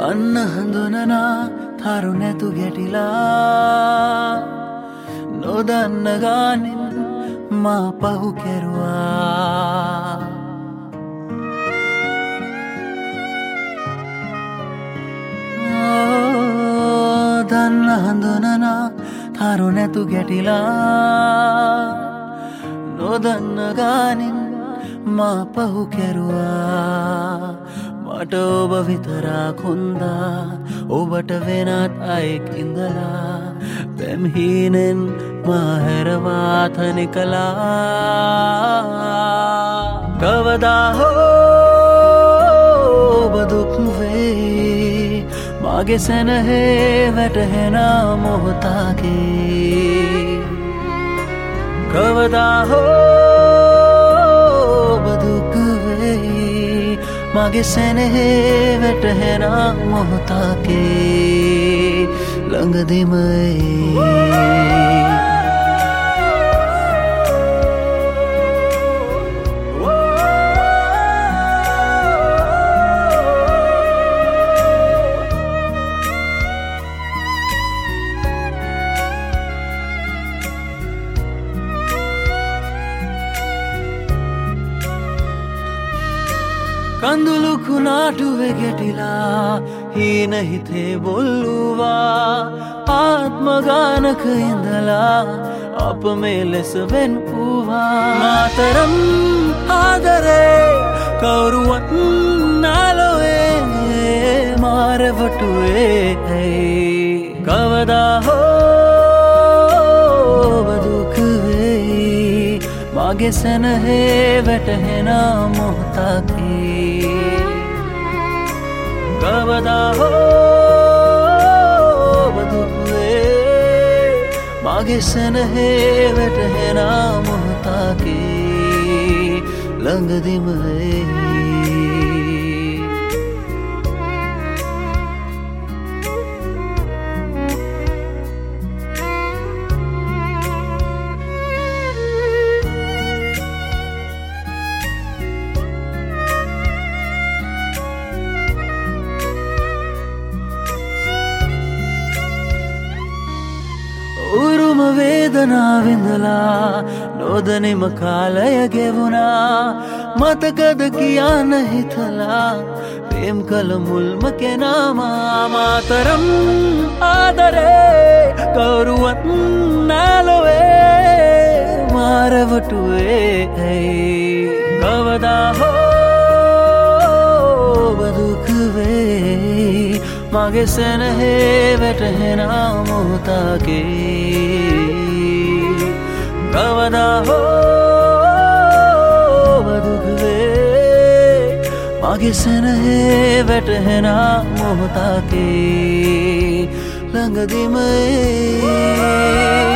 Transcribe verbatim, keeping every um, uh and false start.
දන්න හඳුනනා තරු නැතු ගැටිලා නොදන්න ගානින් මා පහු කෙරුවා දන්න හඳුනනා තරු නැතු ගැටිලා නොදන්න ගානින් මා පහු කෙරුවා මට ඔබ විතරක් හොඳා ඔබට වෙනත් අයෙක් ඉඳලා පැම්හීනෙන් මා හැරවා තනිකලා කවදා හෝ ඔබ දුක් වේ මගේ සැනහේ වැටහෙන මොහොතකේ කවදා හෝ ඔබ දුක් වේ මගේ සැනහේ වැටහෙන මොහොතකේ ළඟදිම කඳුළු කුණාටුවේ ගැටිලා හීන හිතේ බොල්ලුවා ආත්ම ගානක ඉඳලා අප මේ ලෙස වෙන් වූවා මාතරම් ආදරේ කවුරුවත් නාලොවේ මාරවටුවේ කවදා හෝ ඔබ දුක් වෙයි මගේ සැනහේ වැටහෙන මොහොතකේ කවදා හෝ ඔබ දුක් වේ මගේ සැනහේ වැටහෙන මොහොතකේ ළඟදිම වේ උරුම වේදනාවෙන්දලා නොදනිම කාලය ගෙවුණා මතකද කියන්න හිතලා ප්‍රේම් කළ මුල්ම කෙනාමා මාතරම් ආදරේ කවුරුවත් නාලොවේ මාරවටුවේ කවදා හෝ ඔබ දුක් වේ මගේ සැනහේ වැටහෙන මොහොතකේ කවදා හෝ ඔබ දුක් වේ මගේ සැනහේ වැටහෙන මොහොතකේ ළඟදිම